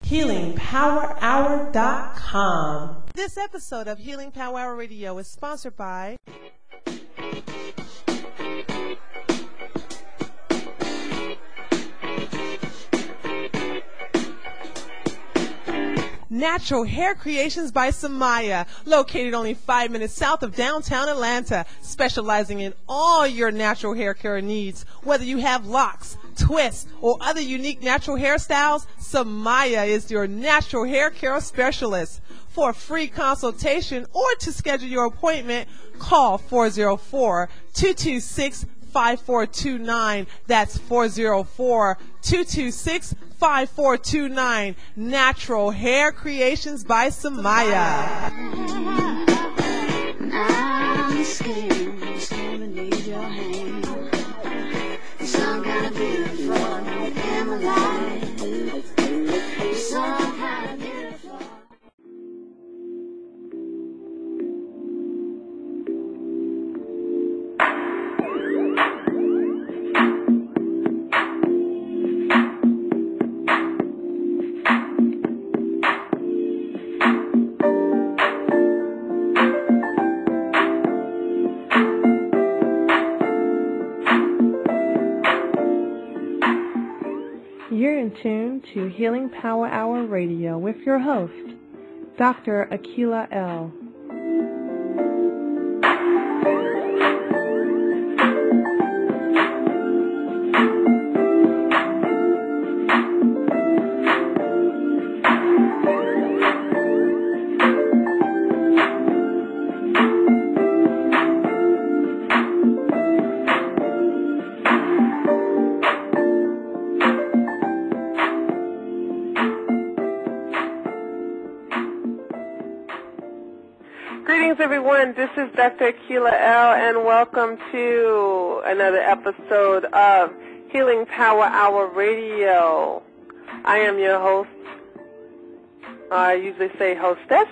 HealingPowerHour.com. This episode of Healing Power Hour Radio is sponsored by Natural Hair Creations by Samaya, located only 5 minutes south of downtown Atlanta, specializing in all your natural hair care needs. Whether you have locks, twists, or other unique natural hairstyles, Samaya is your natural hair care specialist. For a free consultation or to schedule your appointment, call 404-226-5429. That's 404-226-5429. Natural Hair Creations by Samaya. I'm scared to need your hand. Some kind of beautiful in my life. Some kind of beautiful. You're in tune to Healing Power Hour Radio with your host, Dr. Akila L. Greetings, everyone. This is Dr. Akila L., and welcome to another episode of Healing Power Hour Radio. I am your host. I usually say hostess.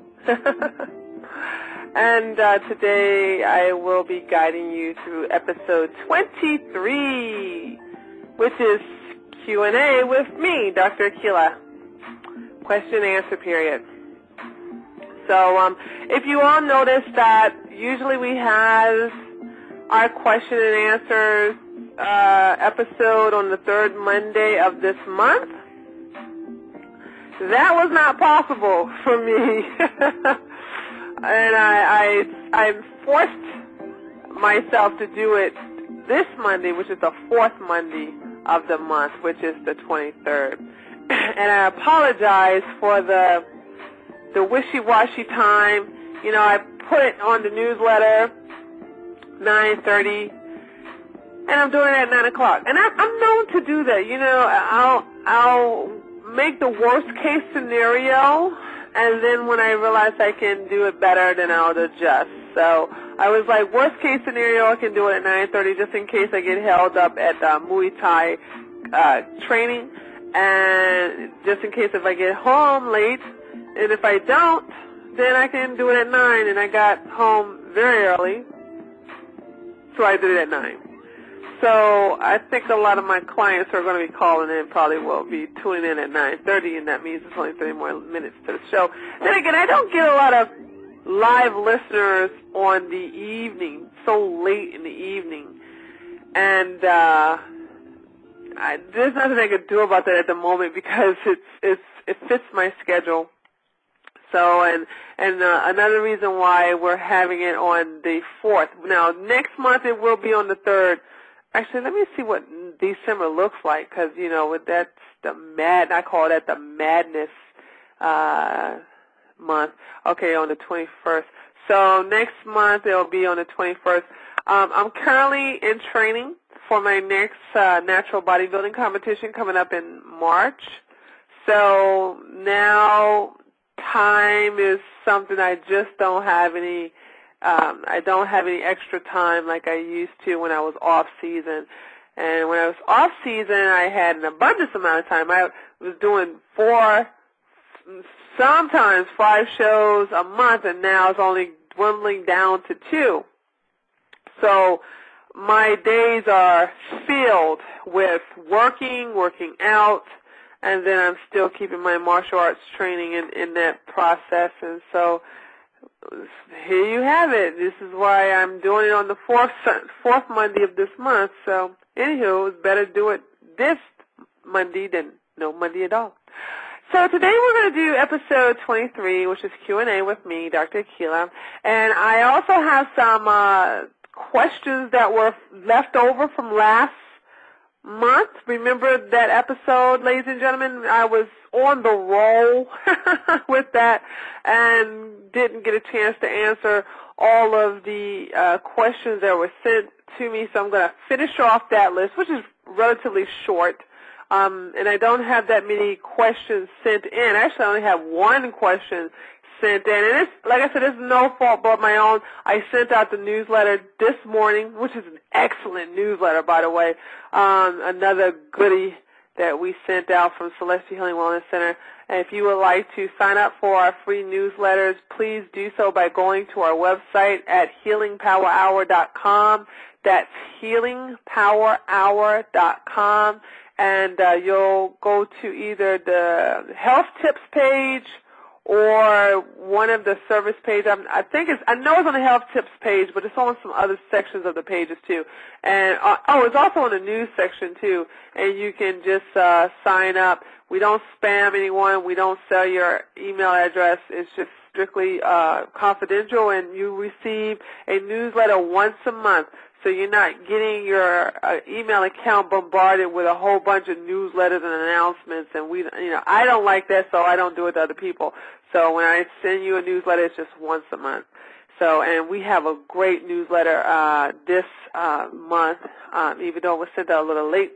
And today I will be guiding you through episode 23, which is Q&A with me, Dr. Akila. Question and answer period. So if you all notice that usually we have our question and answers episode on the third Monday of this month, that was not possible for me. And I forced myself to do it this Monday, which is the fourth Monday of the month, which is the 23rd. And I apologize for the wishy-washy time. You know, I put it on the newsletter, 9:30, and I'm doing it at 9 o'clock. And I'm known to do that. You know, I'll make the worst-case scenario, and then when I realize I can do it better, then I'll adjust. So I was like, worst-case scenario, I can do it at 9:30, just in case I get held up at Muay Thai training, and just in case if I get home late. And if I don't, then I can do it at 9. And I got home very early, so I did it at 9. So I think a lot of my clients who are going to be calling in probably will be tuning in at 9:30, and that means it's only 30 more minutes to the show. Then again, I don't get a lot of live listeners on the evening, so late in the evening. And there's nothing I could do about that at the moment because it fits my schedule. So, and another reason why we're having it on the 4th. Now, next month it will be on the 3rd. Actually, let me see what December looks like, because, you know, that's I call that the madness month. Okay, on the 21st. So next month it will be on the 21st. I'm currently in training for my next natural bodybuilding competition coming up in March. So now time is something I just don't have any. I don't have any extra time like I used to when I was off season. And when I was off season, I had an abundance amount of time. I was doing 4, sometimes 5 shows a month, and now it's only dwindling down to 2. So my days are filled with working out, and then I'm still keeping my martial arts training in that process. And so here you have it. This is why I'm doing it on the fourth Monday of this month. So anywho, it's better do it this Monday than no Monday at all. So today we're going to do episode 23, which is Q&A with me, Dr. Akilah. And I also have some questions that were left over from last month. Remember that episode, ladies and gentlemen? I was on the roll with that and didn't get a chance to answer all of the questions that were sent to me. So I'm going to finish off that list, which is relatively short. And I don't have that many questions sent in. Actually, I only have one question sent in. And it's, like I said, it's no fault but my own. I sent out the newsletter this morning, which is an excellent newsletter, by the way. Another goodie that we sent out from Celestial Healing Wellness Center. And if you would like to sign up for our free newsletters, please do so by going to our website at healingpowerhour.com. That's healingpowerhour.com. And you'll go to either the health tips page or one of the service pages. I know it's on the health tips page, but it's on some other sections of the pages too. And it's also on the news section too. And you can just sign up. We don't spam anyone. We don't sell your email address. It's just strictly confidential, and you receive a newsletter once a month. So you're not getting your email account bombarded with a whole bunch of newsletters and announcements. And I don't like that, so I don't do it to other people. So when I send you a newsletter, it's just once a month. So, and we have a great newsletter this month, even though it was sent out a little late.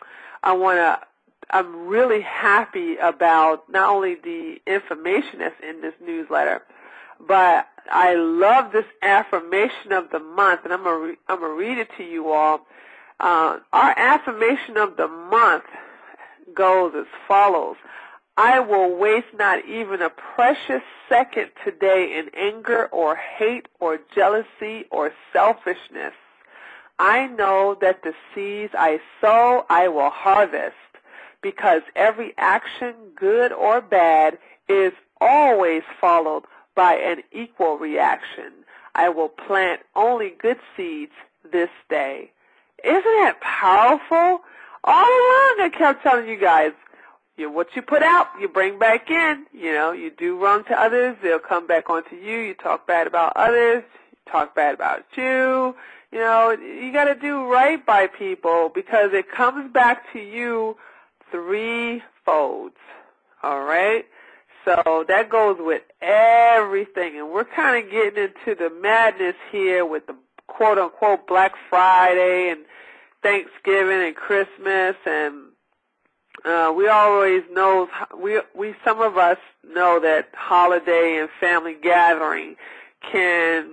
I'm really happy about not only the information that's in this newsletter, but I love this affirmation of the month, and I'm gonna read it to you all. Our affirmation of the month goes as follows: I will waste not even a precious second today in anger or hate or jealousy or selfishness. I know that the seeds I sow I will harvest, because every action, good or bad, is always followed by an equal reaction. I will plant only good seeds this day. Isn't that powerful? All along I kept telling you guys, what you put out, you bring back in. You do wrong to others, they'll come back onto you. You talk bad about others, you talk bad about you. You got to do right by people, because it comes back to you threefold. All right? So that goes with everything. And we're kind of getting into the madness here with the quote-unquote Black Friday and Thanksgiving and Christmas. And we always know, some of us know that holiday and family gathering can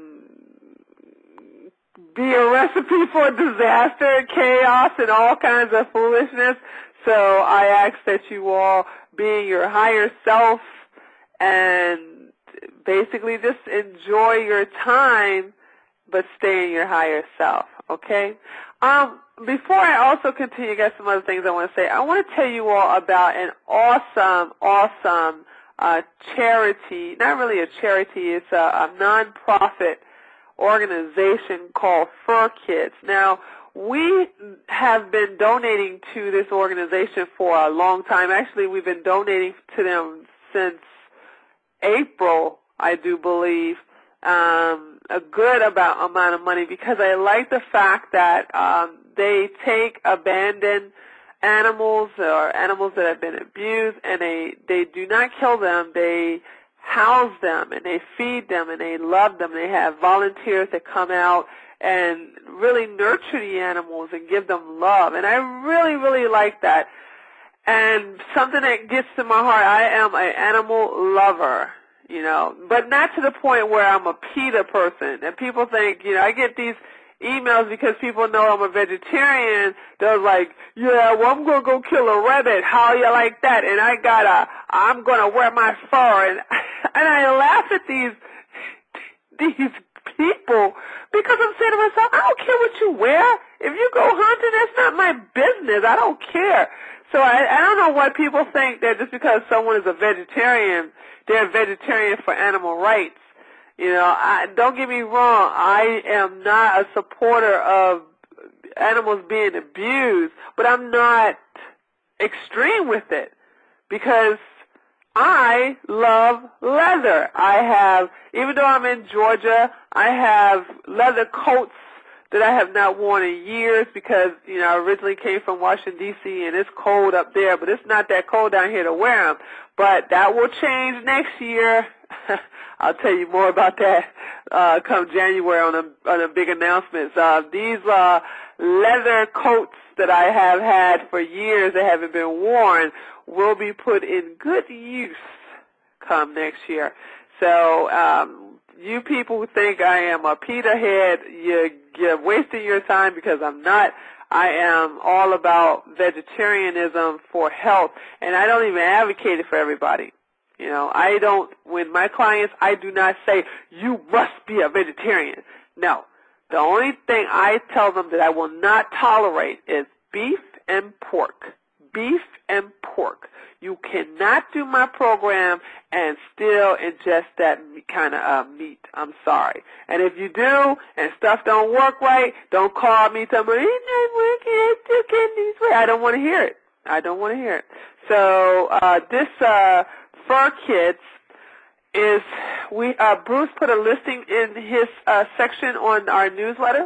be a recipe for disaster, chaos, and all kinds of foolishness. So I ask that you all be your higher self and basically just enjoy your time, but stay in your higher self, okay? Before I also continue, I got some other things I want to say. I want to tell you all about an awesome charity. Not really a charity. It's a non-profit organization called Fur Kids. Now, we have been donating to this organization for a long time. Actually, we've been donating to them since April, I do believe, a good amount of money, because I like the fact that they take abandoned animals or animals that have been abused, and they do not kill them. They house them, and they feed them, and they love them. They have volunteers that come out and really nurture the animals and give them love. And I really, really like that. And something that gets to my heart, I am an animal lover, but not to the point where I'm a PETA person. And people think, I get these emails because people know I'm a vegetarian. They're like, yeah, well, I'm going to go kill a rabbit. How you like that? And I'm going to wear my fur. And I laugh at these people, because I'm saying to myself, I don't care what you wear. If you go hunting, that's not my business. I don't care. So I don't know why people think that just because someone is a vegetarian, they're a vegetarian for animal rights. You know, don't get me wrong, I am not a supporter of animals being abused, but I'm not extreme with it because I love leather. Even though I'm in Georgia, I have leather coats that I have not worn in years because, you know, I originally came from Washington, D.C., and it's cold up there, but it's not that cold down here to wear them. But that will change next year. I'll tell you more about that come January on a big announcement. These leather coats that I have had for years that haven't been worn will be put in good use come next year. So you people who think I am a PETA head, you're wasting your time because I'm not. I am all about vegetarianism for health, and I don't even advocate it for everybody. You know, with my clients, I do not say, you must be a vegetarian. No. The only thing I tell them that I will not tolerate is beef and pork. Beef and pork. You cannot do my program and still ingest that kind of meat. I'm sorry. And if you do and stuff don't work right, don't call me tell me, it's not working, it's still getting these way. I don't want to hear it. I don't want to hear it. So this Fur Kids is Bruce put a listing in his section on our newsletter,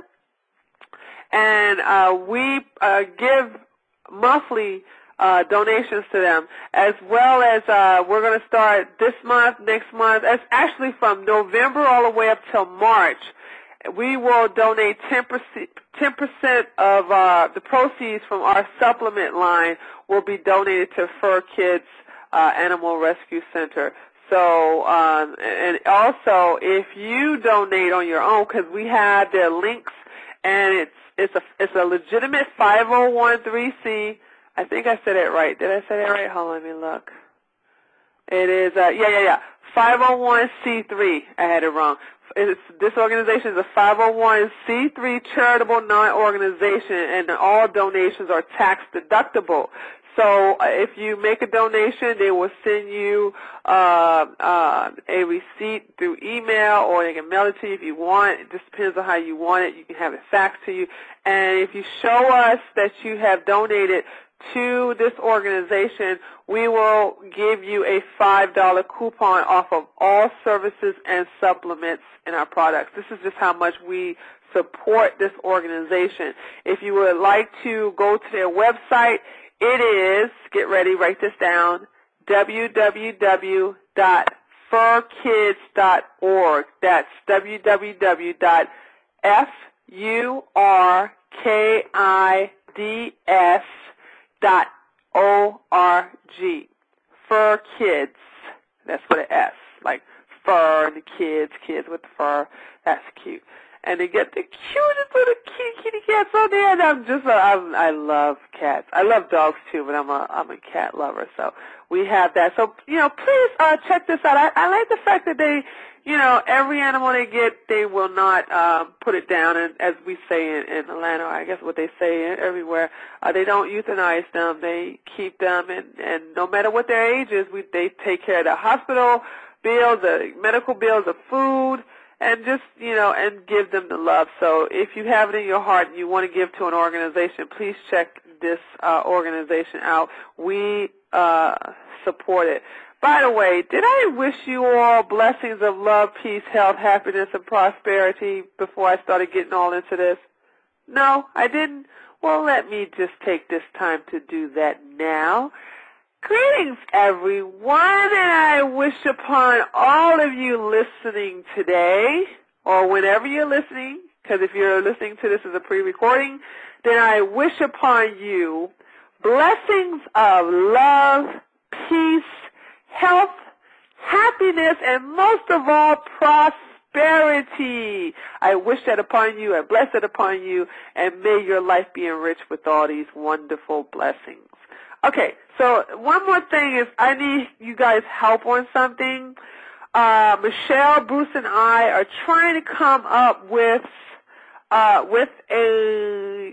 and we give monthly donations to them, as well as we're going to start this month, next month. It's actually from November all the way up till March. We will donate 10% of the proceeds from our supplement line will be donated to Fur Kids Animal Rescue Center. So, and also, if you donate on your own, because we have their links, and it's a legitimate 501(c)(3). I think I said it right. Did I say that right? Hold on, let me look. It is 501(c)(3). I had it wrong. This organization is a 501(c)(3) charitable non-organization, and all donations are tax deductible. So if you make a donation, they will send you a receipt through email, or they can mail it to you if you want. It just depends on how you want it. You can have it faxed to you. And if you show us that you have donated to this organization, we will give you a $5 coupon off of all services and supplements in our products. This is just how much we support this organization. If you would like to go to their website, it is, get ready, write this down, www.furkids.org. That's www.furkids.org. Fur Kids. That's with an S, like fur and the kids with the fur. That's cute. And they get the cutest little kitty cats on there, and I love cats. I love dogs too, but I'm a cat lover, so we have that. So, you know, please check this out. I like the fact that they, you know, every animal they get, they will not put it down, and as we say in Atlanta, I guess what they say everywhere, they don't euthanize them. They keep them, and no matter what their age is, they take care of the hospital bills, the medical bills, the food, and just, you know, and give them the love. So if you have it in your heart and you want to give to an organization, please check this organization out. We support it. By the way, did I wish you all blessings of love, peace, health, happiness, and prosperity before I started getting all into this? No, I didn't? Well, let me just take this time to do that now. Greetings, everyone, and I wish upon all of you listening today, or whenever you're listening, because if you're listening to this as a pre-recording, then I wish upon you blessings of love, peace, health, happiness, and most of all, prosperity. I wish that upon you and bless it upon you, and may your life be enriched with all these wonderful blessings. Okay, so one more thing is I need you guys' help on something. Michelle, Bruce, and I are trying to come up with a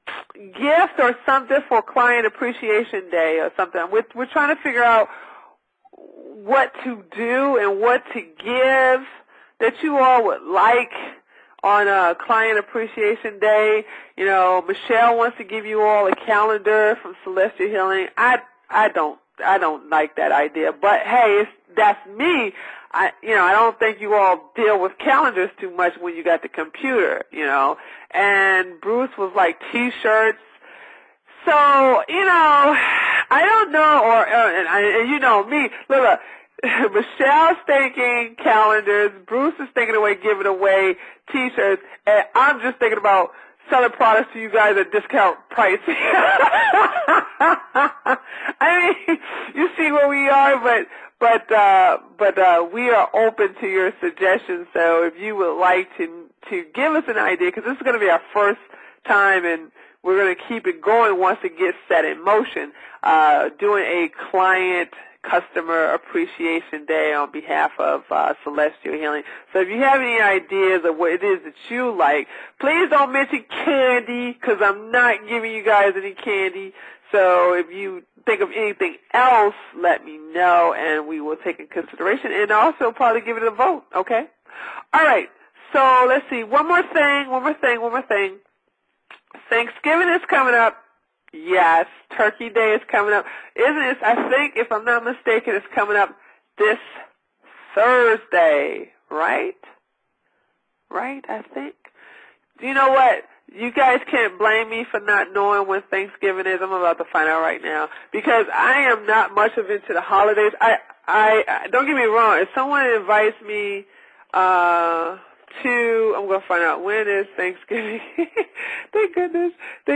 gift or something for Client Appreciation Day or something. We're trying to figure out what to do and what to give that you all would like on Client Appreciation Day. You know, Michelle wants to give you all a calendar from Celestial Healing. I don't like that idea, but hey, that's me. I don't think you all deal with calendars too much when you got the computer, you know. And Bruce was like T-shirts. So, I don't know, and you know me. Look, Michelle's thinking calendars. Bruce is thinking away giving away T-shirts, and I'm just thinking about selling products to you guys at discount price. I mean, you see where we are, but we are open to your suggestions. So if you would like to give us an idea, because this is going to be our first time, and we're going to keep it going once it gets set in motion, doing a client Customer Appreciation Day on behalf of Celestial Healing. So if you have any ideas of what it is that you like, please don't mention candy, because I'm not giving you guys any candy. So if you think of anything else, let me know, and we will take in consideration and also probably give it a vote, okay? All right, so let's see. One more thing. Thanksgiving is coming up. Yes, Turkey Day is coming up. Isn't it? I think, if I'm not mistaken, it's coming up this Thursday, right? Right, I think. You know what? You guys can't blame me for not knowing when Thanksgiving is. I'm about to find out right now, because I am not much of into the holidays. I don't get me wrong. If someone invites me I'm going to find out when is Thanksgiving. Thank goodness,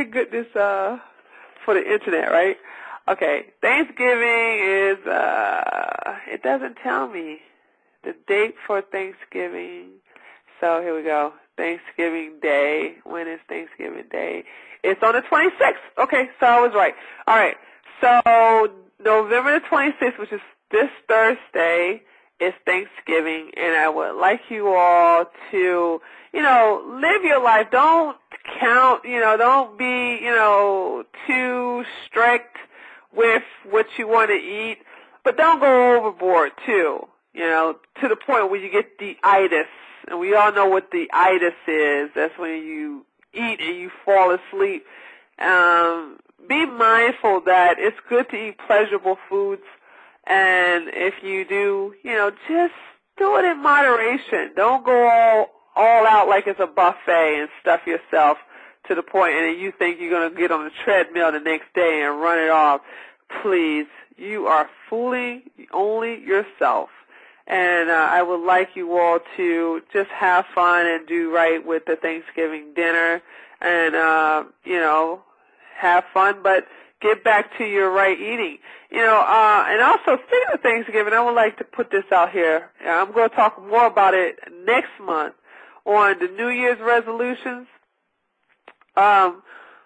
for the internet, right? Okay, Thanksgiving is, it doesn't tell me the date for Thanksgiving. So here we go, Thanksgiving Day. When is Thanksgiving Day? It's on the 26th. Okay, so I was right. All right, so November the 26th, which is this Thursday, is Thanksgiving, and I would like you all to, live your life. Don't count, don't be, too strict with what you want to eat, but don't go overboard too, to the point where you get the itis. And we all know what the itis is. That's when you eat and you fall asleep. Be mindful that it's good to eat pleasurable foods. And if you do, just do it in moderation. Don't go all out like it's a buffet and stuff yourself to the point and then you think you're going to get on the treadmill the next day and run it off. Please, you are fooling only yourself. And I would like you all to just have fun and do right with the Thanksgiving dinner and, have fun, but get back to your right eating. And also, speaking of Thanksgiving, I would like to put this out here. I'm going to talk more about it next month on the New Year's resolutions. I'm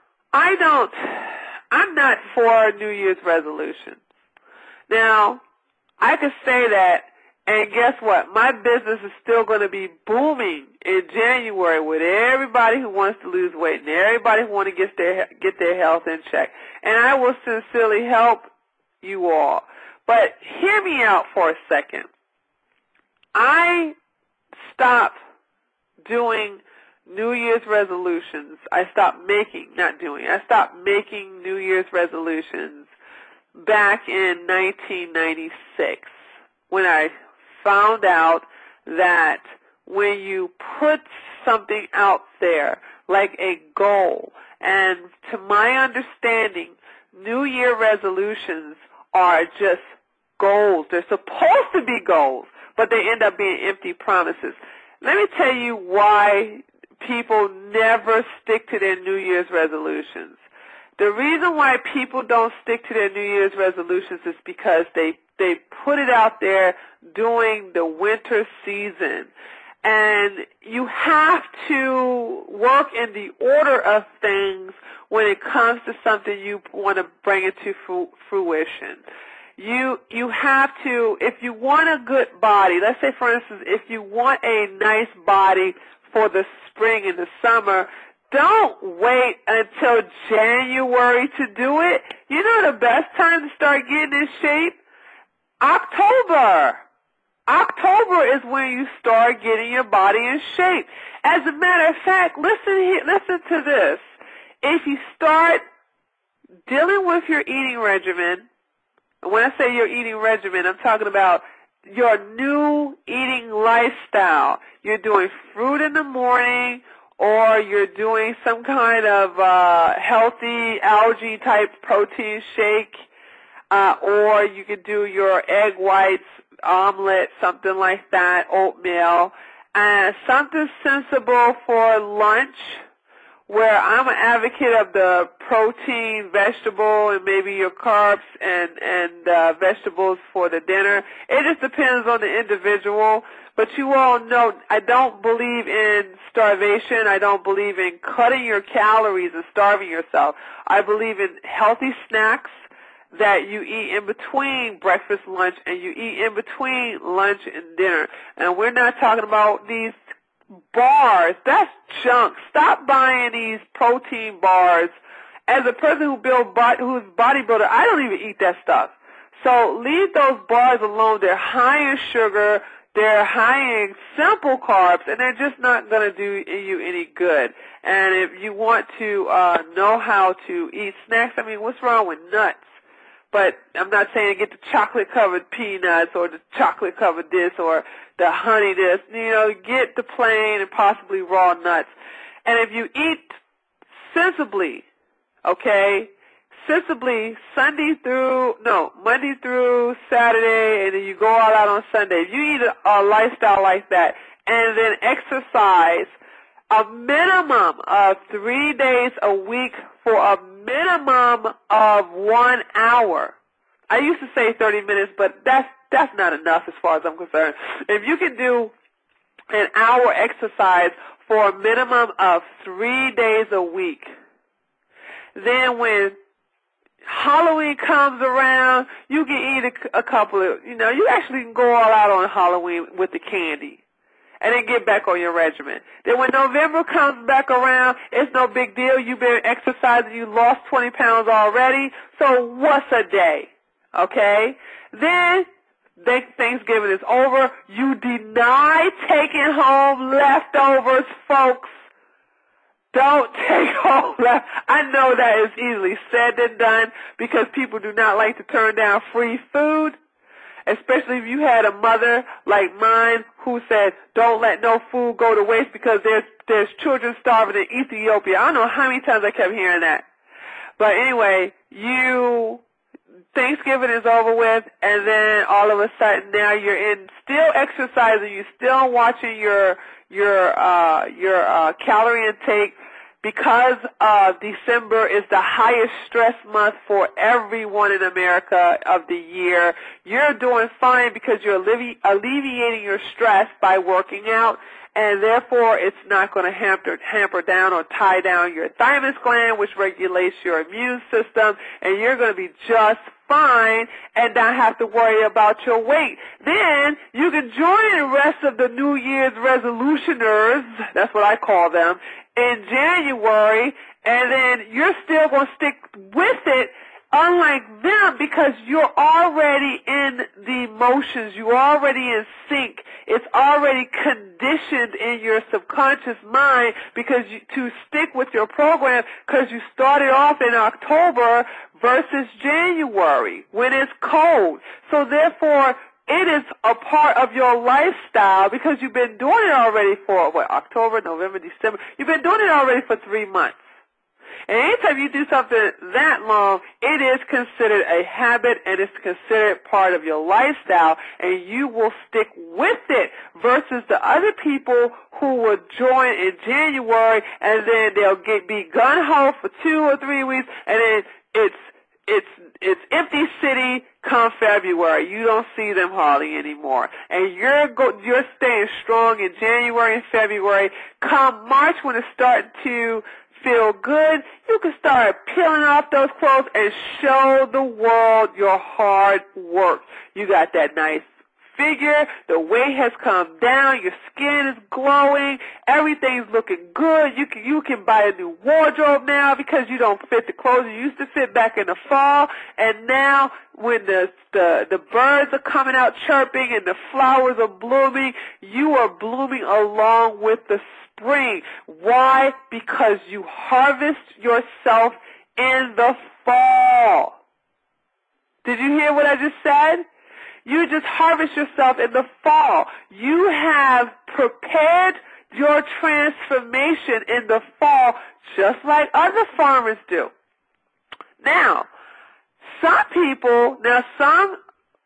not for New Year's resolutions. Now, I could say that, and guess what? My business is still going to be booming in January with everybody who wants to lose weight and everybody who wants to get their health in check. And I will sincerely help you all. But hear me out for a second. I stopped doing New Year's resolutions. I stopped making New Year's resolutions back in 1996 when I found out that when you put something out there like a goal, and to my understanding, New Year resolutions are just goals. They're supposed to be goals, but they end up being empty promises. Let me tell you why people never stick to their New Year's resolutions. The reason why people don't stick to their New Year's resolutions is because they put it out there during the winter season. And you have to work in the order of things when it comes to something you want to bring into fruition. You have to, if you want a good body, let's say, for instance, if you want a nice body for the spring and the summer, don't wait until January to do it. You know the best time to start getting in shape? October. October is when you start getting your body in shape. As a matter of fact, listen to this. If you start dealing with your eating regimen, and when I say your eating regimen, I'm talking about your new eating lifestyle. You're doing fruit in the morning, or you're doing some kind of healthy algae-type protein shake, or you could do your egg whites, omelet, something like that, oatmeal, and something sensible for lunch, where I'm an advocate of the protein, vegetable, and maybe your carbs and vegetables for the dinner. It just depends on the individual. But you all know I don't believe in starvation. I don't believe in cutting your calories and starving yourself. I believe in healthy snacks that you eat in between breakfast, lunch, and you eat in between lunch and dinner. And we're not talking about these bars. That's junk. Stop buying these protein bars. As a person who's bodybuilder, I don't even eat that stuff. So leave those bars alone. They're high in sugar. They're high in simple carbs, and they're just not going to do you any good. And if you want to know how to eat snacks, I mean, what's wrong with nuts? But I'm not saying get the chocolate-covered peanuts or the chocolate-covered this or the honey this. You know, get the plain and possibly raw nuts. And if you eat sensibly, okay, sensibly Monday through Saturday, and then you go all out on Sunday. If you eat a lifestyle like that and then exercise a minimum of 3 days a week for a minimum of 1 hour. I used to say 30 minutes, but that's not enough as far as I'm concerned. If you can do an hour exercise for a minimum of 3 days a week, then when Halloween comes around, you can eat a couple of, you actually can go all out on Halloween with the candy and then get back on your regimen. Then when November comes back around, it's no big deal. You've been exercising. You lost 20 pounds already. So what's a day? Okay? Then Thanksgiving is over. You deny taking home leftovers, folks. Don't take home leftovers. I know that is easily said than done because people do not like to turn down free food. Especially if you had a mother like mine who said, don't let no food go to waste because there's children starving in Ethiopia. I don't know how many times I kept hearing that. But anyway, Thanksgiving is over with, and then all of a sudden now you're still exercising, you're still watching your calorie intake. Because December is the highest stress month for everyone in America of the year, you're doing fine because you're alleviating your stress by working out, and therefore it's not going to hamper down or tie down your thymus gland, which regulates your immune system, and you're going to be just fine and not have to worry about your weight. Then you can join the rest of the New Year's resolutioners, that's what I call them, in January, and then you're still going to stick with it, unlike them, because you're already in the motions. You're already in sync. It's already conditioned in your subconscious mind to stick with your program because you started off in October versus January when it's cold. So therefore, it is a part of your lifestyle because you've been doing it already for, October, November, December. You've been doing it already for 3 months. And anytime you do something that long, it is considered a habit and it's considered part of your lifestyle, and you will stick with it versus the other people who will join in January and then they'll be gun-ho for 2 or 3 weeks, and then it's empty city come February. You don't see them hardly anymore. And you're staying strong in January and February. Come March, when it's starting to feel good, you can start peeling off those clothes and show the world your hard work. You got that nice figure, the weight has come down, your skin is glowing, everything's looking good. You can buy a new wardrobe now because you don't fit the clothes you used to fit back in the fall. And now when the birds are coming out chirping and the flowers are blooming, you are blooming along with the spring. Why? Because you harvest yourself in the fall. Did you hear what I just said? You just harvest yourself in the fall. You have prepared your transformation in the fall just like other farmers do. Now, some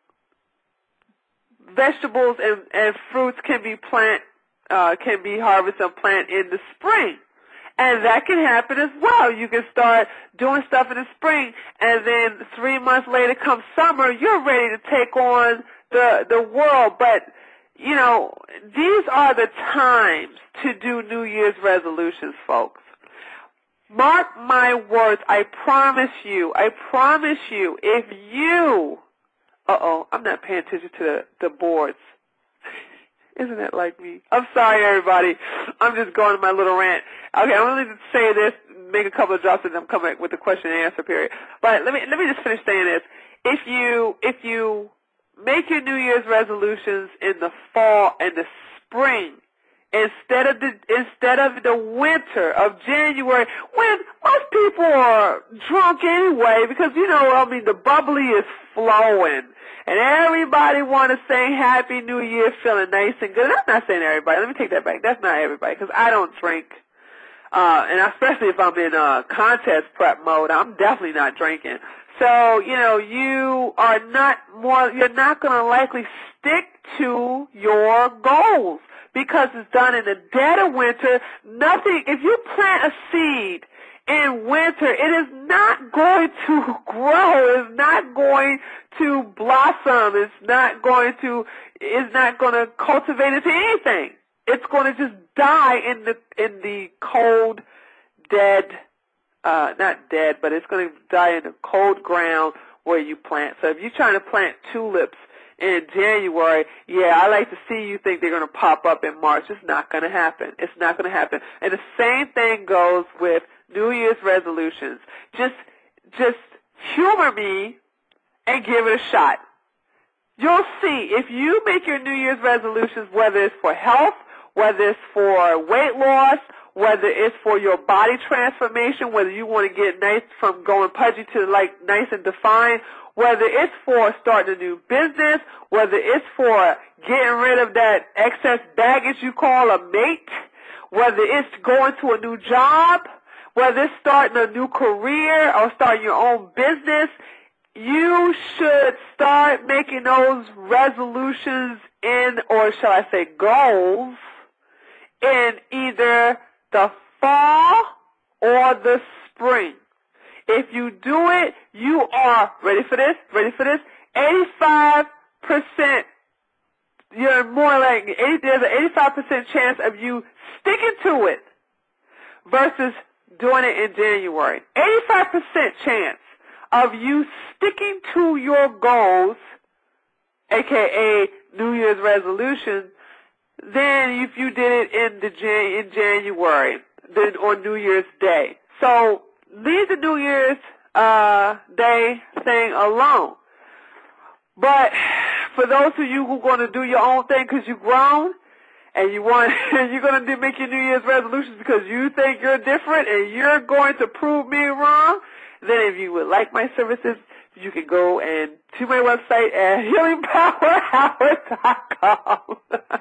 vegetables and fruits can be harvested and planted in the spring. And that can happen as well. You can start doing stuff in the spring, and then 3 months later, come summer, you're ready to take on the world. But, you know, these are the times to do New Year's resolutions, folks. Mark my words, I promise you, if you, I'm not paying attention to the boards. Isn't that like me? I'm sorry, everybody. I'm just going on my little rant. Okay, I'm going to say this, make a couple of drops, and then I'm coming with the question and answer period. But let me just finish saying this. If you make your New Year's resolutions in the fall and the spring, instead of the winter of January, when most people are drunk anyway, because the bubbly is flowing. And everybody want to say Happy New Year feeling nice and good. And I'm not saying everybody. Let me take that back. That's not everybody because I don't drink. And especially if I'm in contest prep mode, I'm definitely not drinking. So, you're not going to likely stick to your goals because it's done in the dead of winter. If you plant a seed in winter, it is not going to grow. It's not going to blossom. It's not going to cultivate into anything. It's going to just die in the cold, dead, not dead, but it's going to die in the cold ground where you plant. So if you're trying to plant tulips in January, I like to see you think they're going to pop up in March. It's not going to happen. It's not going to happen. And the same thing goes with New Year's resolutions. Just humor me and give it a shot. You'll see if you make your New Year's resolutions, whether it's for health, whether it's for weight loss, whether it's for your body transformation, whether you want to get nice from going pudgy to like nice and defined, whether it's for starting a new business, whether it's for getting rid of that excess baggage you call a mate, whether it's going to a new job, whether it's starting a new career or starting your own business, you should start making those resolutions or shall I say goals, in either the fall or the spring. If you do it, you are, ready for this, 85%, you're more like, there's an 85% chance of you sticking to it versus doing it in January. 85% chance of you sticking to your goals, aka New Year's resolution, than if you did it in January, then on New Year's Day. So leave the New Year's Day thing alone. But for those of you who are going to do your own thing because you've grown, and you're going to make your New Year's resolutions because you think you're different and you're going to prove me wrong, then if you would like my services, you can go to my website at healingpowerhour.com.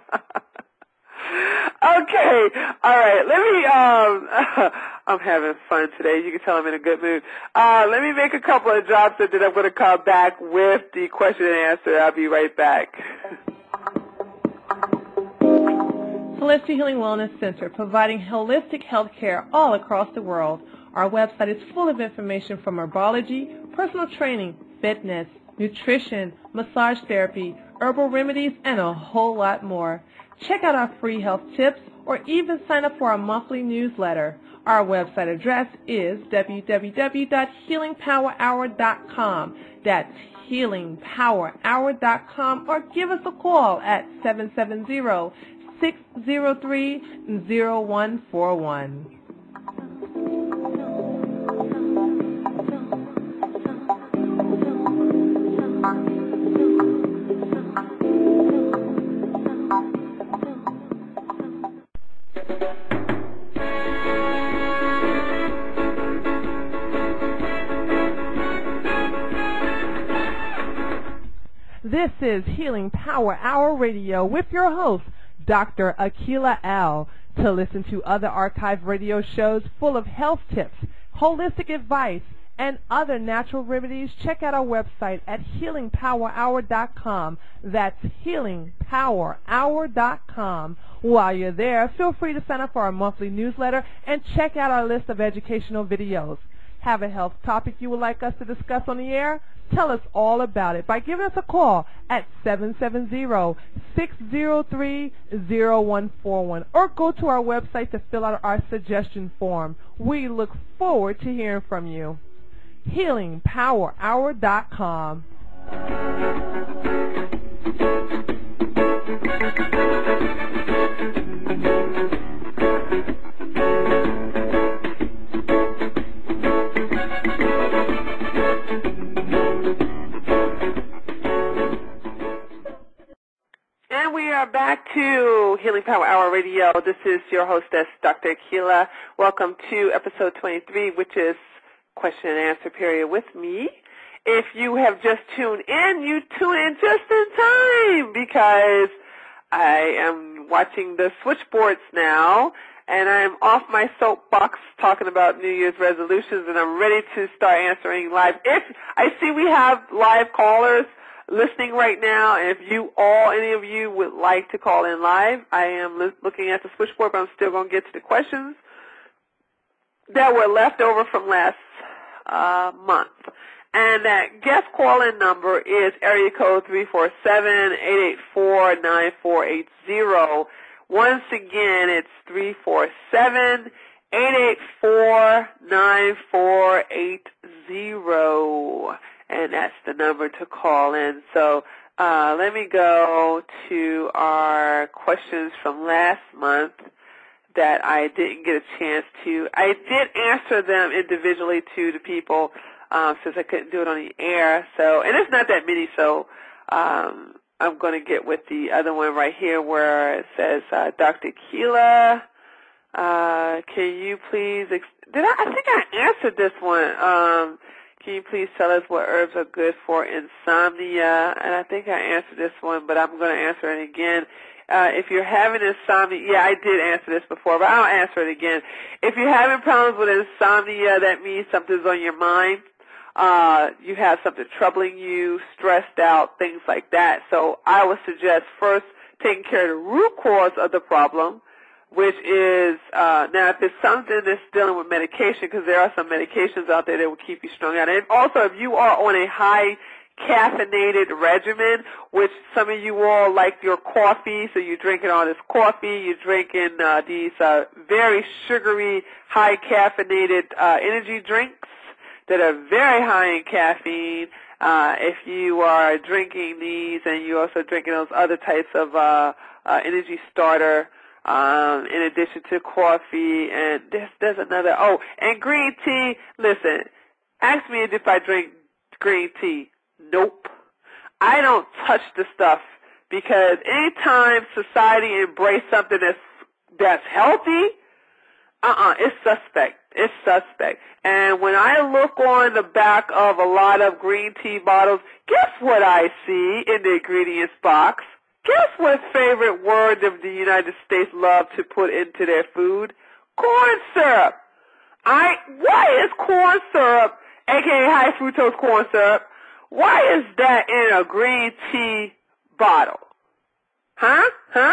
Okay, all right, I'm having fun today. You can tell I'm in a good mood. Let me make a couple of drops and then I'm going to come back with the question and answer. I'll be right back. Holistic Healing Wellness Center, providing holistic health care all across the world. Our website is full of information from herbology, personal training, fitness, nutrition, massage therapy, herbal remedies, and a whole lot more. Check out our free health tips or even sign up for our monthly newsletter. Our website address is www.healingpowerhour.com. That's healingpowerhour.com or give us a call at 770-603-0141. This is Healing Power Hour Radio with your host, Dr. Akilah L. To listen to other archived radio shows full of health tips, holistic advice, and other natural remedies, check out our website at healingpowerhour.com. That's healingpowerhour.com. While you're there, feel free to sign up for our monthly newsletter and check out our list of educational videos. Have a health topic you would like us to discuss on the air? Tell us all about it by giving us a call at 770-603-0141 or go to our website to fill out our suggestion form. We look forward to hearing from you. HealingPowerHour.com. And we are back to Healing Power Hour Radio. This is your hostess, Dr. Akilah. Welcome to episode 23, which is question and answer period with me. If you have just tuned in, you tune in just in time because I am watching the switchboards now, and I'm off my soapbox talking about New Year's resolutions, and I'm ready to start answering live. If I see we have live callers listening right now, and if any of you would like to call in live, I am looking at the switchboard, but I'm still going to get to the questions that were left over from last month. And that guest call-in number is area code 347-884-9480. Once again, it's 347-884-9480. And that's the number to call in. So let me go to our questions from last month that I didn't get a chance to. I did answer them individually to the people since I couldn't do it on the air. So, and it's not that many, so I'm going to get with the other one right here where it says, Dr. Akilah, can you please, I think I answered this one. Can you please tell us what herbs are good for insomnia? And I think I answered this one, but I'm going to answer it again. If you're having insomnia, yeah, I did answer this before, but I'll answer it again. If you're having problems with insomnia, that means something's on your mind. You have something troubling you, stressed out, things like that. So I would suggest first taking care of the root cause of the problem, which is, now if it's something that's dealing with medication, because there are some medications out there that will keep you strung out. And also, if you are on a high caffeinated regimen, which some of you all like your coffee, so you're drinking all this coffee, you're drinking these very sugary, high caffeinated energy drinks that are very high in caffeine. If you are drinking these and you're also drinking those other types of energy starter, in addition to coffee, and there's another, and green tea. Listen, ask me if I drink green tea. Nope. I don't touch the stuff because anytime society embraces something that's healthy, it's suspect. It's suspect. And when I look on the back of a lot of green tea bottles, guess what I see in the ingredients box? Guess what favorite word of the United States love to put into their food? Corn syrup. Why is corn syrup, aka high fructose corn syrup, why is that in a green tea bottle? Huh?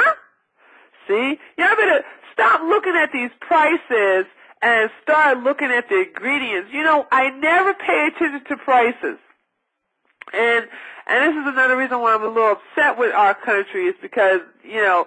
See? Y'all better stop looking at these prices and start looking at the ingredients. You know, I never pay attention to prices. And this is another reason why I'm a little upset with our country is because, you know,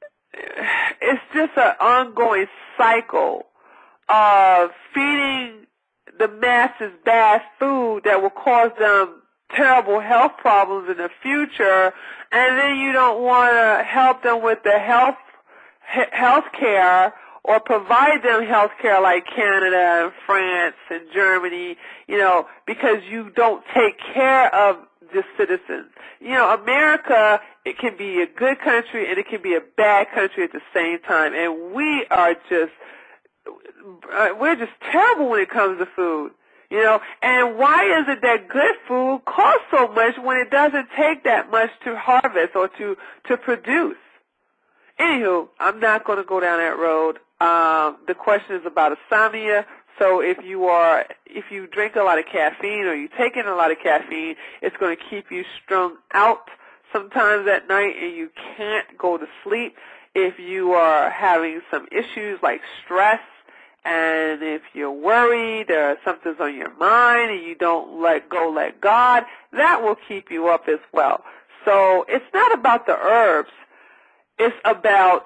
it's just an ongoing cycle of feeding the masses bad food that will cause them terrible health problems in the future, and then you don't want to help them with the health care or provide them health care like Canada and France and Germany, because you don't take care of the citizens. America, it can be a good country and it can be a bad country at the same time, and we're just terrible when it comes to food. And why is it that good food costs so much when it doesn't take that much to harvest or to produce? Anywho, I'm not going to go down that road. The question is about insomnia. So if you drink a lot of caffeine or you take in a lot of caffeine, it's going to keep you strung out sometimes at night and you can't go to sleep. If you are having some issues like stress, and if you're worried or something's on your mind and you don't let God, that will keep you up as well. So it's not about the herbs. It's about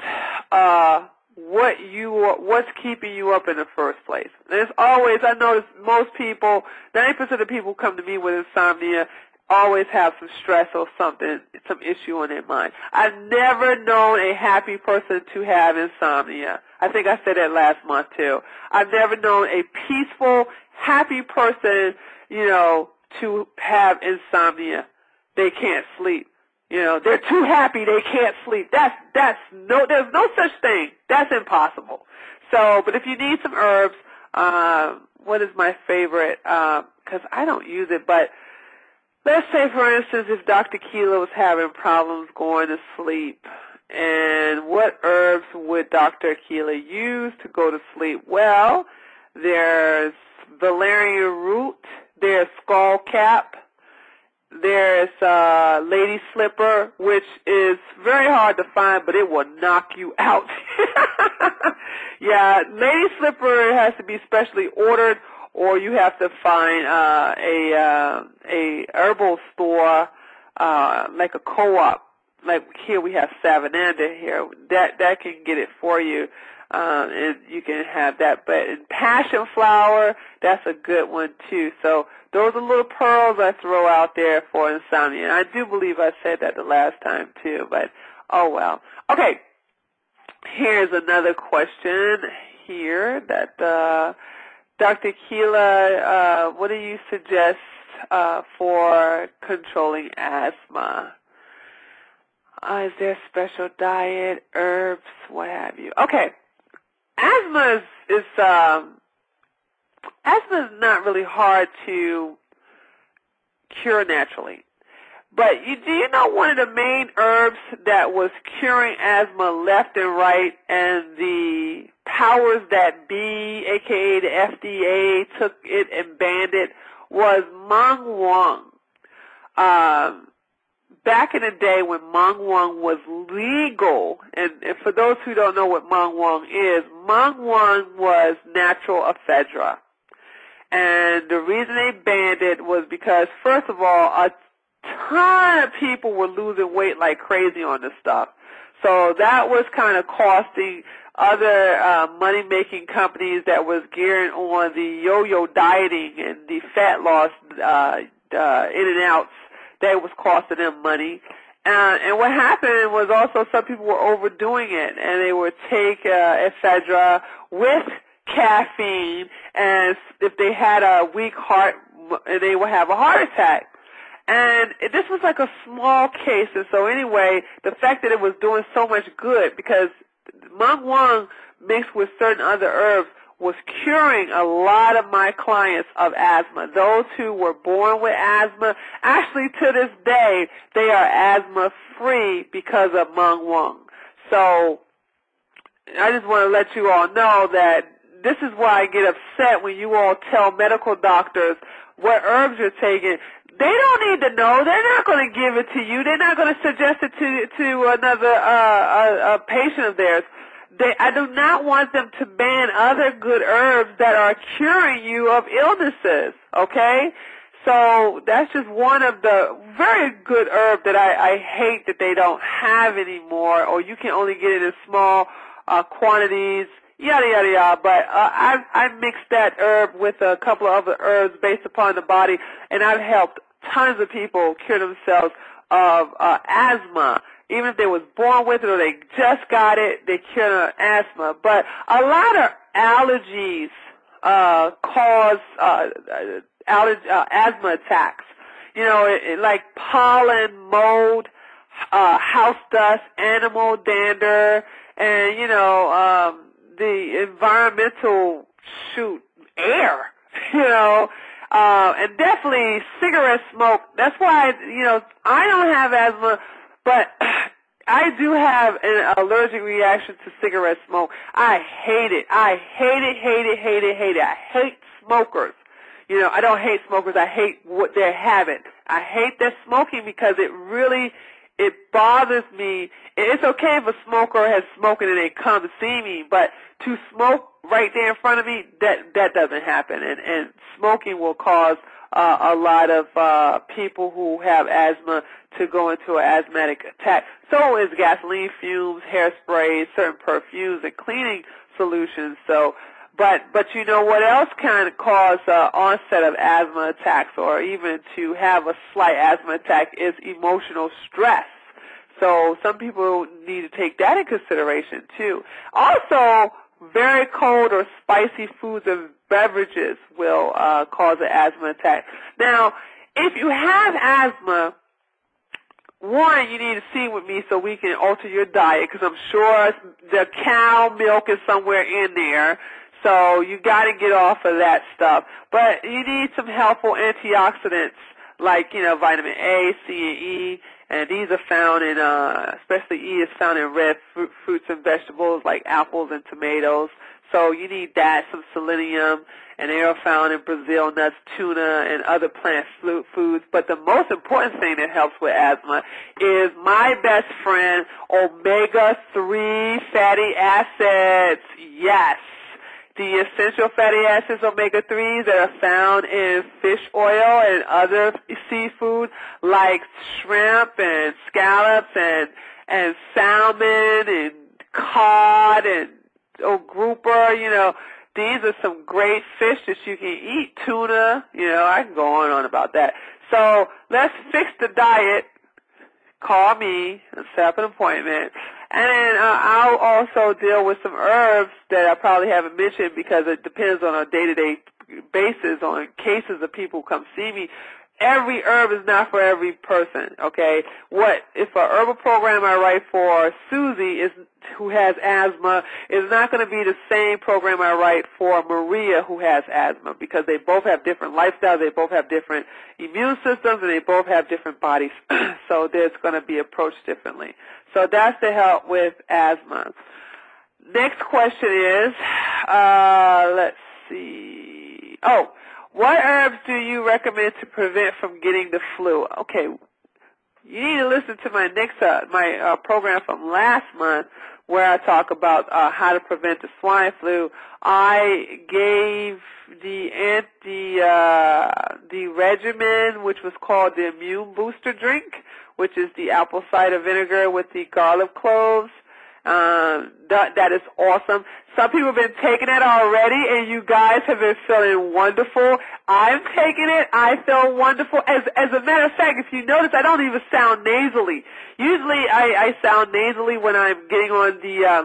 what's keeping you up in the first place. There's always, I notice most people, 90% of people who come to me with insomnia always have some stress or something, some issue on their mind. I've never known a happy person to have insomnia. I think I said that last month too. I've never known a peaceful, happy person, to have insomnia. They can't sleep. They're too happy they can't sleep. There's no such thing. That's impossible. So, but if you need some herbs, what is my favorite? Because I don't use it, but let's say, for instance, if Dr. Keela was having problems going to sleep, and what herbs would Dr. Keela use to go to sleep? Well, there's valerian root, there's skullcap, there's lady slipper, which is very hard to find, but it will knock you out. Yeah, lady slipper has to be specially ordered, or you have to find a herbal store, like a co-op. Like here we have Savananda here. That can get it for you, and you can have that. But in passion flower, that's a good one too. So those are little pearls I throw out there for insomnia. And I do believe I said that the last time too, but oh well. Okay, here's another question here that Dr. Keela, what do you suggest for controlling asthma? Is there a special diet, herbs, what have you? Okay, asthma is not really hard to cure naturally. But do you know one of the main herbs that was curing asthma left and right, and the powers that be, aka the FDA, took it and banned it, was Meng Wang. Back in the day when Meng Wang was legal, and for those who don't know what Meng Wang was natural ephedra. And the reason they banned it was because, first of all, a ton of people were losing weight like crazy on this stuff. So that was kind of costing other money-making companies that was gearing on the yo-yo dieting and the fat loss in and outs. That was costing them money. And what happened was also some people were overdoing it, and they would take ephedra with caffeine, and if they had a weak heart, they would have a heart attack. And this was like a small case, and so anyway, the fact that it was doing so much good, because Meng Wang mixed with certain other herbs was curing a lot of my clients of asthma. Those who were born with asthma, actually to this day, they are asthma-free because of Meng Wang. So I just want to let you all know that this is why I get upset when you all tell medical doctors what herbs you're taking. They don't need to know. They're not going to give it to you. They're not going to suggest it to another a patient of theirs. I do not want them to ban other good herbs that are curing you of illnesses, okay? So that's just one of the very good herbs that I hate that they don't have anymore, or you can only get it in small quantities, yada, yada, yada. But I mixed that herb with a couple of other herbs based upon the body, and I've helped tons of people cure themselves of asthma. Even if they was born with it or they just got it, they cure asthma. But a lot of allergies cause asthma attacks. You know, like pollen, mold, house dust, animal dander, and, you know, the environmental, air, you know, and definitely cigarette smoke. That's why, you know, I don't have asthma, but I do have an allergic reaction to cigarette smoke. I hate it. I hate it, hate it, hate it, hate it. I hate smokers. You know, I don't hate smokers. I hate what their habit. I hate their smoking because it bothers me. It's okay if a smoker has smoked and they come to see me, but to smoke right there in front of me, that doesn't happen. And smoking will cause a lot of people who have asthma to go into an asthmatic attack. So is gasoline fumes, hairspray, certain perfumes, and cleaning solutions. So, but you know what else can cause onset of asthma attacks, or even to have a slight asthma attack, is emotional stress. So some people need to take that in consideration too. Also, very cold or spicy foods and beverages will cause an asthma attack. Now, if you have asthma, one, you need to see with me so we can alter your diet, because I'm sure the cow milk is somewhere in there. So you got to get off of that stuff. But you need some helpful antioxidants like, you know, vitamin A, C, and E. And these are found in, especially E is found in red fruits and vegetables like apples and tomatoes. So you need that, some selenium, and they are found in Brazil nuts, tuna, and other plant foods. But the most important thing that helps with asthma is my best friend, omega-3 fatty acids. Yes. The essential fatty acids, omega-3s, that are found in fish oil and other seafood like shrimp and scallops and salmon and cod and grouper, you know, these are some great fish that you can eat. Tuna, you know, I can go on and on about that. So let's fix the diet. Call me and set up an appointment. And then I'll also deal with some herbs that I probably haven't mentioned because it depends on a day-to-day basis on cases of people who come see me. Every herb is not for every person, okay? If a herbal program I write for Susie who has asthma is not going to be the same program I write for Maria who has asthma, because they both have different lifestyles, they both have different immune systems, and they both have different bodies. So there's going to be approached differently. So that's to help with asthma. Next question is, let's see. What herbs do you recommend to prevent from getting the flu? Okay, you need to listen to my next my program from last month where I talk about how to prevent the swine flu. I gave the regimen, which was called the Immune Booster Drink, which is the apple cider vinegar with the garlic cloves. That is awesome. Some people have been taking it already, and you guys have been feeling wonderful. I'm taking it. I feel wonderful. As a matter of fact, if you notice, I don't even sound nasally. Usually, I sound nasally when I'm getting on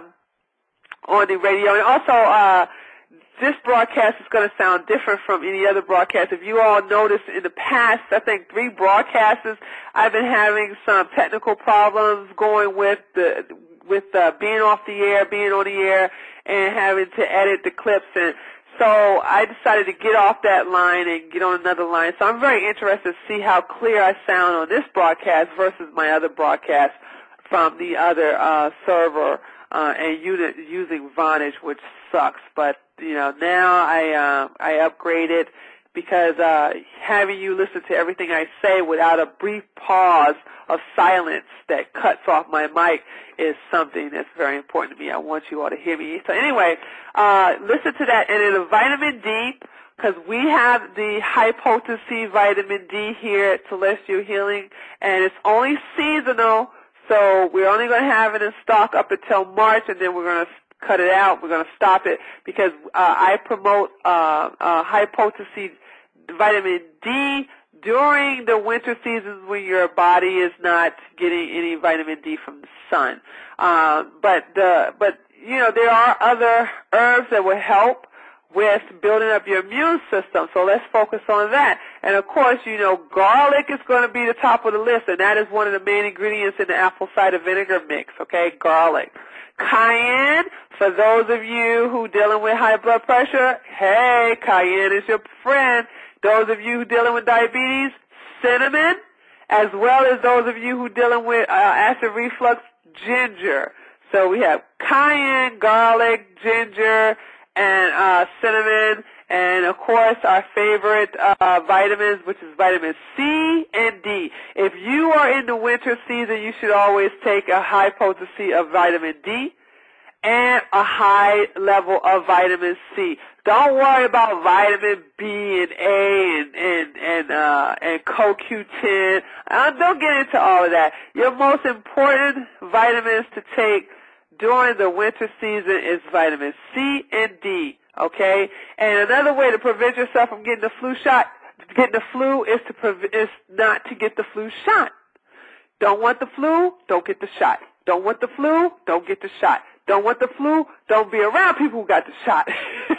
the radio. And also, this broadcast is going to sound different from any other broadcast. If you all noticed in the past, I think 3 broadcasts, I've been having some technical problems going with being off the air, being on the air, and having to edit the clips. And so I decided to get off that line and get on another line. So I'm very interested to see how clear I sound on this broadcast versus my other broadcast from the other server and unit using Vonage, which sucks. But, you know, now I upgraded because having you listen to everything I say without a brief pause of silence that cuts off my mic is something that's very important to me. I want you all to hear me. So anyway, listen to that. And then the vitamin D, because we have the high-potency vitamin D here at Celestial Healing, and it's only seasonal, so we're only going to have it in stock up until March, and then we're going to cut it out. We're going to stop it because I promote high-potency vitamin D during the winter seasons when your body is not getting any vitamin D from the sun. But you know, there are other herbs that will help with building up your immune system. So let's focus on that. And of course, you know, garlic is going to be the top of the list, and that is one of the main ingredients in the apple cider vinegar mix, okay? Garlic. Cayenne, for those of you who dealing with high blood pressure, hey, cayenne is your friend. Those of you who dealing with diabetes, cinnamon, as well as those of you who dealing with acid reflux, ginger. So we have cayenne, garlic, ginger, and cinnamon, and of course our favorite vitamins, which is vitamin C and D. If you are in the winter season, you should always take a high potency of vitamin D and a high level of vitamin C. Don't worry about vitamin B and A and CoQ10. Don't get into all of that. Your most important vitamins to take during the winter season is vitamin C and D, okay? And another way to prevent yourself from getting the flu is not to get the flu shot. Don't want the flu, don't get the shot. Don't want the flu, don't get the shot. Don't want the flu, don't be around people who got the shot.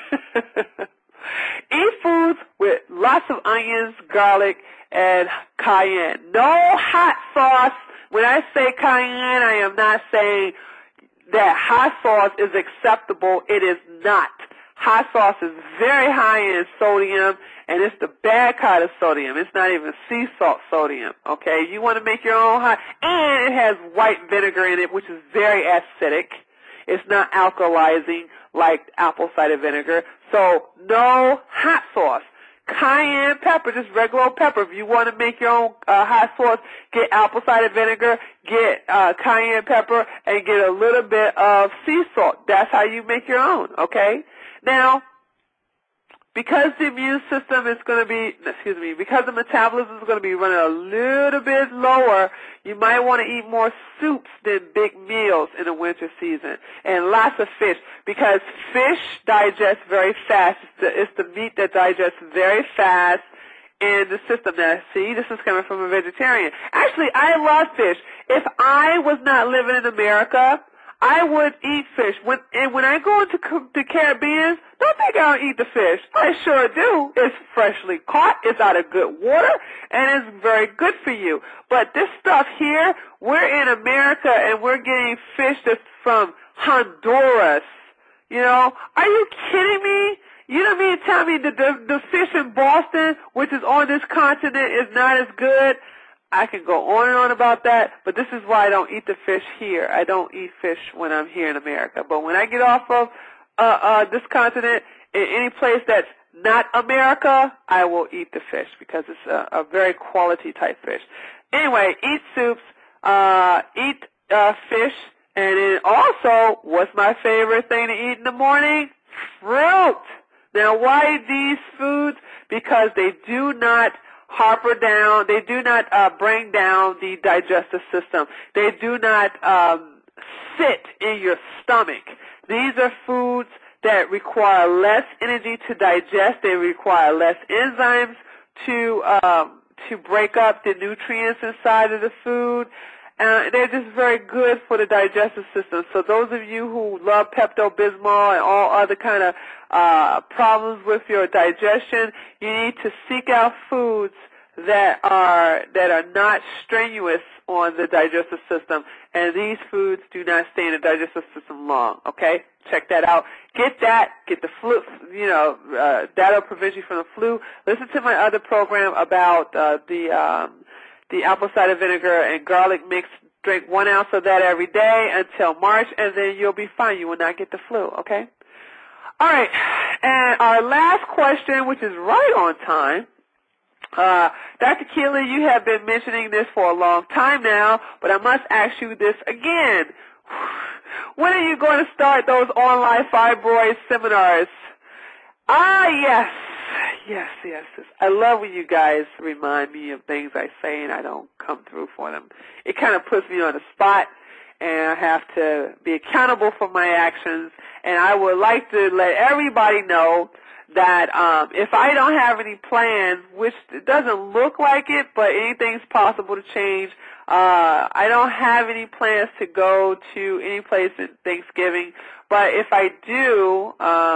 Eat foods with lots of onions, garlic, and cayenne. No hot sauce. When I say cayenne, I am not saying that hot sauce is acceptable. It is not. Hot sauce is very high in sodium, and it's the bad kind of sodium. It's not even sea salt sodium, okay? You want to make your own hot, and it has white vinegar in it, which is very acidic. It's not alkalizing like apple cider vinegar. So no hot sauce. Cayenne pepper, just regular old pepper. If you want to make your own hot sauce, get apple cider vinegar, get cayenne pepper, and get a little bit of sea salt. That's how you make your own, okay? Now, because the immune system is going to be, because the metabolism is going to be running a little bit lower, you might want to eat more soups than big meals in the winter season, and lots of fish, because fish digests very fast. It's the meat that digests very fast in the system. Now, see, this is coming from a vegetarian. Actually, I love fish. If I was not living in America, I would eat fish. When I go into the Caribbean, don't think I don't eat the fish. I sure do. It's freshly caught. It's out of good water, and it's very good for you. But this stuff here, we're in America, and we're getting fish that's from Honduras. You know, are you kidding me? You don't mean to tell me that the fish in Boston, which is on this continent, is not as good? I can go on and on about that, but this is why I don't eat the fish here. I don't eat fish when I'm here in America. But when I get off of this continent, in any place that's not America, I will eat the fish because it's a very quality type fish. Anyway, eat soups, eat fish, and then also, what's my favorite thing to eat in the morning? Fruit. Now, why these foods? Because they do not they do not bring down the digestive system. They do not sit in your stomach. These are foods that require less energy to digest. They require less enzymes to break up the nutrients inside of the food. They're just very good for the digestive system. So those of you who love Pepto-Bismol and all other kind of problems with your digestion, you need to seek out foods that are not strenuous on the digestive system. And these foods do not stay in the digestive system long. Okay, check that out. Get the flu. That'll prevent you from the flu. Listen to my other program about the apple cider vinegar and garlic mix. Drink 1 ounce of that every day until March, and then you'll be fine. You will not get the flu, okay? All right, and our last question, which is right on time. Dr. Keeley, you have been mentioning this for a long time now, but I must ask you this again. When are you going to start those online fibroid seminars? Yes. I love when you guys remind me of things I say and I don't come through for them. It kind of puts me on the spot, and I have to be accountable for my actions. And I would like to let everybody know that if I don't have any plans, which it doesn't look like it, but anything's possible to change, I don't have any plans to go to any place in Thanksgiving. But if I do,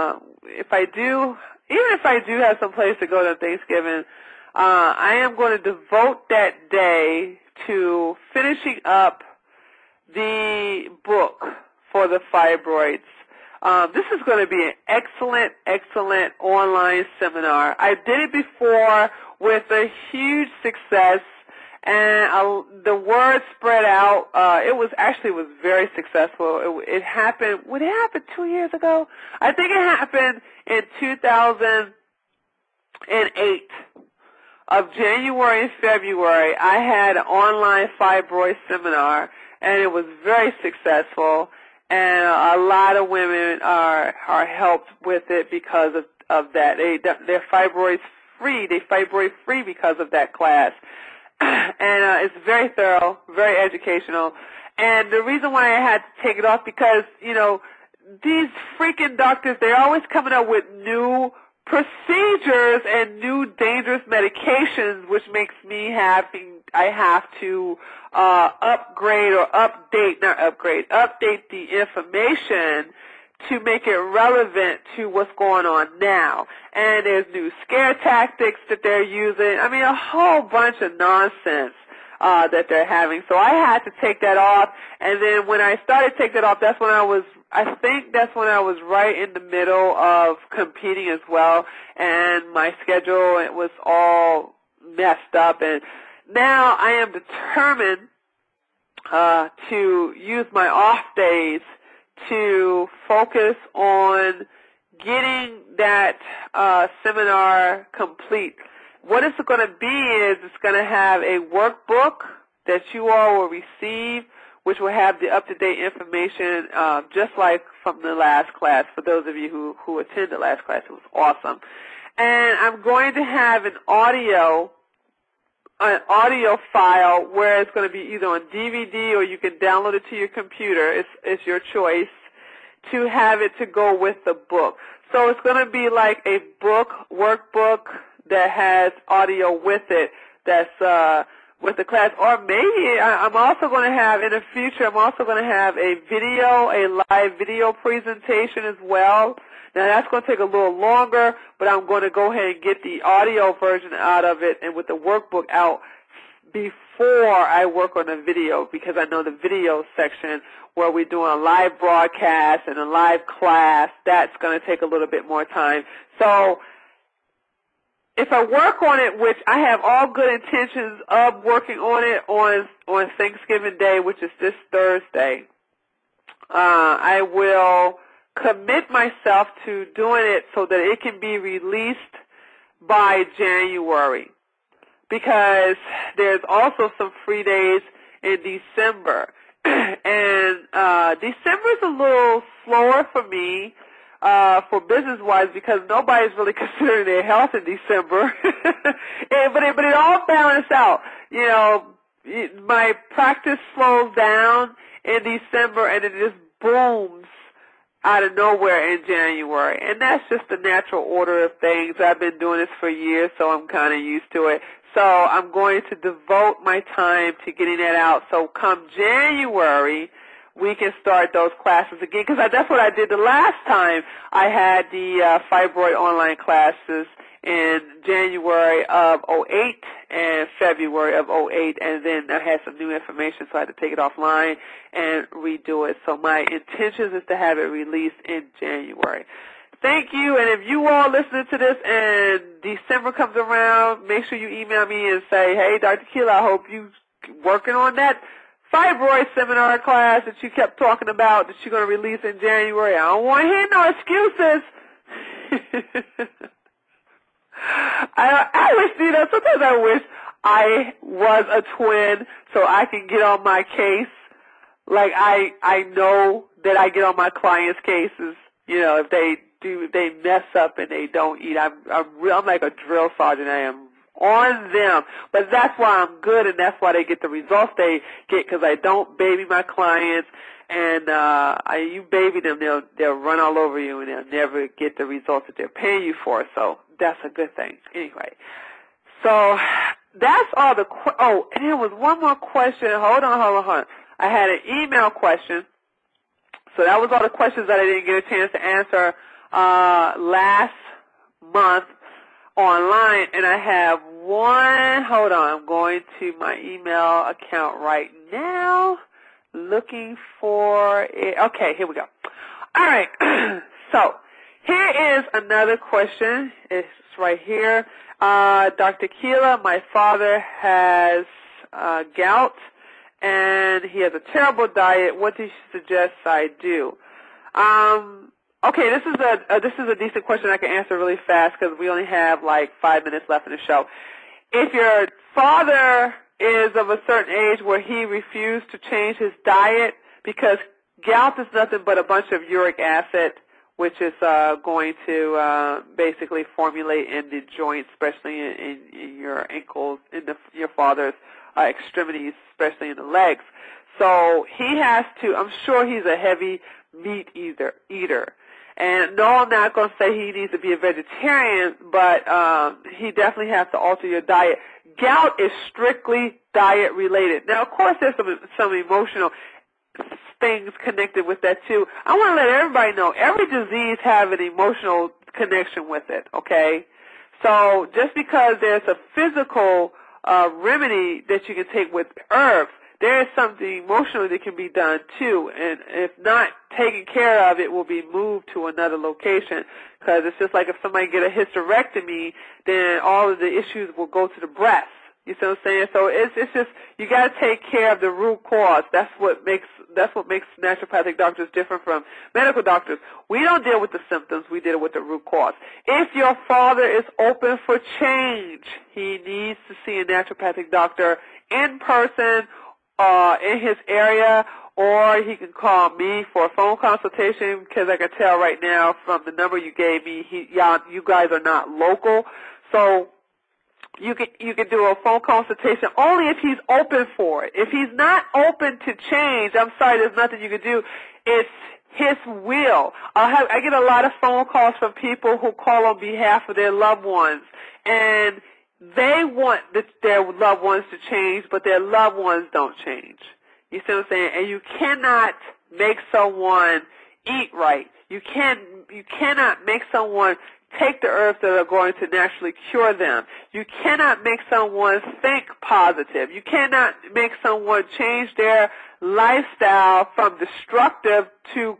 even if I do have some place to go to Thanksgiving, I am going to devote that day to finishing up the book for the fibroids. This is going to be an excellent online seminar. I did it before with a huge success, and the word spread out. It was very successful. It happened. Would it happen 2 years ago? I think it happened in 2008. Of January and February, I had an online fibroid seminar, and it was very successful. And a lot of women are helped with it because of that. They're fibroid free. They fibroid free because of that class. And it's very thorough, very educational. And the reason why I had to take it off because, these freaking doctors, they're always coming up with new procedures and new dangerous medications, which makes me happy. I have to update the information to make it relevant to what's going on now. And there's new scare tactics that they're using. I mean, a whole bunch of nonsense that they're having. So I had to take that off. And then when I started taking that off, that's when I was right in the middle of competing as well. And my schedule, it was all messed up. And now I am determined to use my off days to focus on getting that seminar complete. What it's going to be is it's going to have a workbook that you all will receive, which will have the up-to-date information just like from the last class. For those of you who attended the last class, it was awesome. And I'm going to have an audio file where it's going to be either on DVD or you can download it to your computer. It's your choice to have it to go with the book. So it's going to be like a workbook that has audio with it that's with the class. Or maybe I'm also going to have, in the future, I'm also going to have a live video presentation as well. Now, that's going to take a little longer, but I'm going to go ahead and get the audio version out of it and with the workbook out before I work on the video, because I know the video section where we're doing a live broadcast and a live class, that's going to take a little bit more time. So if I work on it, which I have all good intentions of working on it on Thanksgiving Day, which is this Thursday, I will commit myself to doing it so that it can be released by January, because there's also some free days in December. And December is a little slower for me for business-wise because nobody's really considering their health in December. but it all balances out. My practice slows down in December and it just booms out of nowhere in January. And that's just the natural order of things. I've been doing this for years, so I'm kind of used to it. So I'm going to devote my time to getting that out. So come January, we can start those classes again, because that's what I did the last time I had the fibroid online classes in January of 2008 and February of 2008, and then I had some new information, so I had to take it offline and redo it. So my intention is to have it released in January. Thank you, and if you all listening to this and December comes around, make sure you email me and say, hey, Dr. Keela, I hope you working on that fibroid seminar class that you kept talking about that you're going to release in January. I don't want to hear no excuses. I wish, sometimes I wish I was a twin so I can get on my case. Like I know that I get on my clients' cases, if they mess up and they don't eat. I'm like a drill sergeant. on them. But that's why I'm good, and that's why they get the results they get, because I don't baby my clients. And you baby them, they'll run all over you, and they'll never get the results that they're paying you for. So that's a good thing. Anyway, so that's all the and there was one more question. Hold on. I had an email question. So that was all the questions that I didn't get a chance to answer last month online. And I have one. Hold on. I'm going to my email account right now, looking for it. Okay, here we go. All right. So here is another question. It's right here. Dr. Keela, my father has gout, and he has a terrible diet. What do you suggest I do? Okay, this is a decent question I can answer really fast because we only have like 5 minutes left in the show. If your father is of a certain age where he refused to change his diet, because gout is nothing but a bunch of uric acid, which is going to basically formulate in the joints, especially in your ankles, in your father's extremities, especially in the legs. So he has to, I'm sure he's a heavy meat eater. And no, I'm not going to say he needs to be a vegetarian, but he definitely has to alter your diet. Gout is strictly diet related. Now, of course, there's some emotional things connected with that too. I want to let everybody know every disease has an emotional connection with it, okay? So just because there's a physical remedy that you can take with herbs, there is something emotional that can be done too, and if not taken care of, it will be moved to another location, because it's just like if somebody get a hysterectomy, then all of the issues will go to the breast. You see what I'm saying? So it's just, you got to take care of the root cause. That's what makes naturopathic doctors different from medical doctors. We don't deal with the symptoms. We deal with the root cause. If your father is open for change, he needs to see a naturopathic doctor in person, in his area, or he can call me for a phone consultation, because I can tell right now from the number you gave me, you guys are not local. So you can do a phone consultation only if he's open for it. If he's not open to change, I'm sorry, there's nothing you can do. It's his will. I get a lot of phone calls from people who call on behalf of their loved ones, and they want their loved ones to change, but their loved ones don't change. You see what I'm saying? And you cannot make someone eat right. You cannot make someone take the herbs that are going to naturally cure them. You cannot make someone think positive. You cannot make someone change their lifestyle from destructive to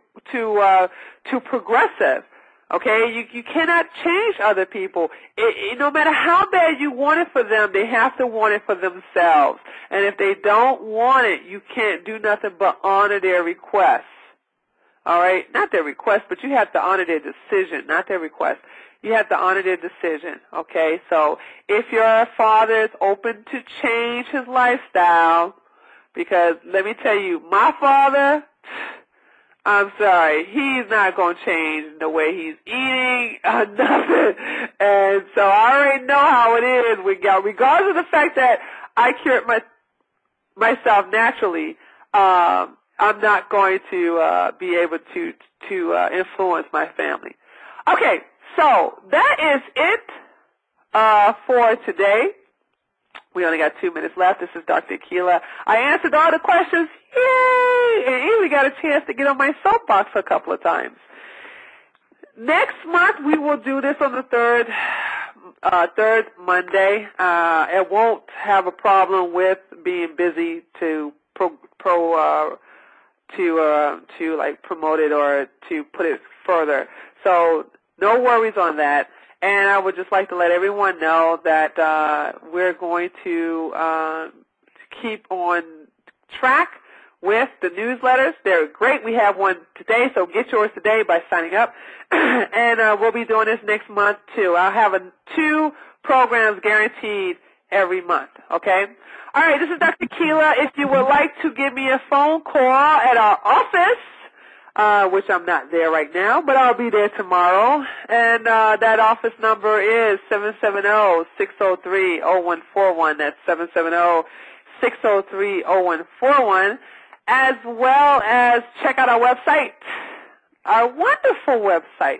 progressive. Okay, you cannot change other people. No matter how bad you want it for them, they have to want it for themselves. And if they don't want it, you can't do nothing but honor their requests. All right, not their request, but you have to honor their decision, not their request. You have to honor their decision. Okay, so if your father is open to change his lifestyle, because let me tell you, my father, I'm sorry, he's not going to change the way he's eating, nothing. And so I already know how it is with gout. Regardless of the fact that I cured myself naturally, I'm not going to be able to influence my family. Okay, so that is it for today. We only got 2 minutes left. This is Dr. Keela. I answered all the questions. Yay! And even got a chance to get on my soapbox a couple of times. Next month, we will do this on the third Monday. It won't have a problem with being busy to like promote it or to put it further. So no worries on that. And I would just like to let everyone know that we're going to keep on track with the newsletters. They're great. We have one today, so get yours today by signing up. And we'll be doing this next month, too. I'll have 2 programs guaranteed every month, okay? All right, this is Dr. Keela. If you would like to give me a phone call at our office, which I'm not there right now, but I'll be there tomorrow. And that office number is 770-603-0141. That's 770-603-0141. As well as check out our website, our wonderful website,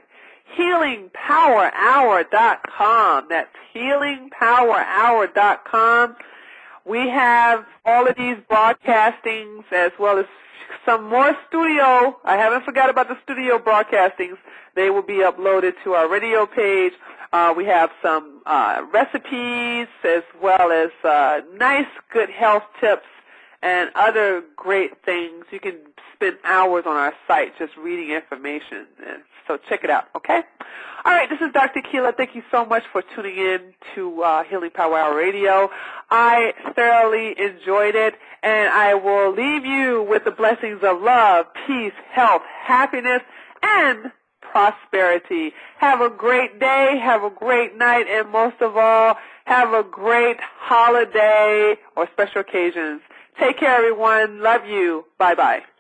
healingpowerhour.com. That's healingpowerhour.com. We have all of these broadcastings as well as some more studio. I haven't forgot about the studio broadcastings. They will be uploaded to our radio page. We have some recipes as well as nice, good health tips and other great things. You can spend hours on our site just reading information. And so check it out, okay? All right, this is Dr. Keela. Thank you so much for tuning in to Healing Power Hour Radio. I thoroughly enjoyed it, and I will leave you with the blessings of love, peace, health, happiness, and prosperity. Have a great day, have a great night, and most of all, have a great holiday or special occasions. Take care, everyone. Love you. Bye-bye.